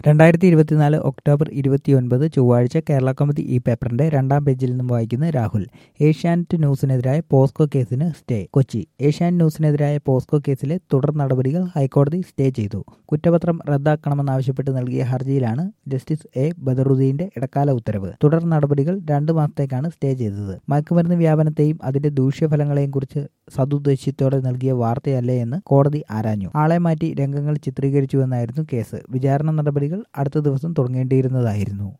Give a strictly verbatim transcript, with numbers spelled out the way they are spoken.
രണ്ടായിരത്തി ഇരുപത്തിനാല് ഒക്ടോബർ ഇരുപത്തിയൊൻപത് ചൊവ്വാഴ്ച കേരള കൗമുദി ഈ പേപ്പറിന്റെ രണ്ടാം പേജിൽ നിന്നും വായിക്കുന്ന രാഹുൽ. ഏഷ്യാനെറ്റ് ന്യൂസിനെതിരായ പോസ്കോ കേസിന് സ്റ്റേ. കൊച്ചി. ഏഷ്യാനെറ്റ് ന്യൂസിനെതിരായ പോസ്കോ കേസിലെ തുടർ നടപടികൾ ഹൈക്കോടതി സ്റ്റേ ചെയ്തു. കുറ്റപത്രം റദ്ദാക്കണമെന്നാവശ്യപ്പെട്ട് നൽകിയ ഹർജിയിലാണ് ജസ്റ്റിസ് എ ബദറുദ്ദീന്റെ ഇടക്കാല ഉത്തരവ്. തുടർ നടപടികൾ രണ്ടു മാസത്തേക്കാണ് സ്റ്റേ ചെയ്തത്. മയക്കുമരുന്ന് വ്യാപനത്തെയും അതിന്റെ ദൂഷ്യഫലങ്ങളെയും കുറിച്ച് സതുദ്ദേശ്യത്തോടെ നൽകിയ വാർത്തയല്ലേ എന്ന് കോടതി ആരാഞ്ഞു. ആളെ മാറ്റി രംഗങ്ങൾ ചിത്രീകരിച്ചുവെന്നായിരുന്നു കേസ്. വിചാരണ നടപടികൾ അടുത്ത ദിവസം തുടങ്ങേണ്ടിയിരുന്നതായിരുന്നു.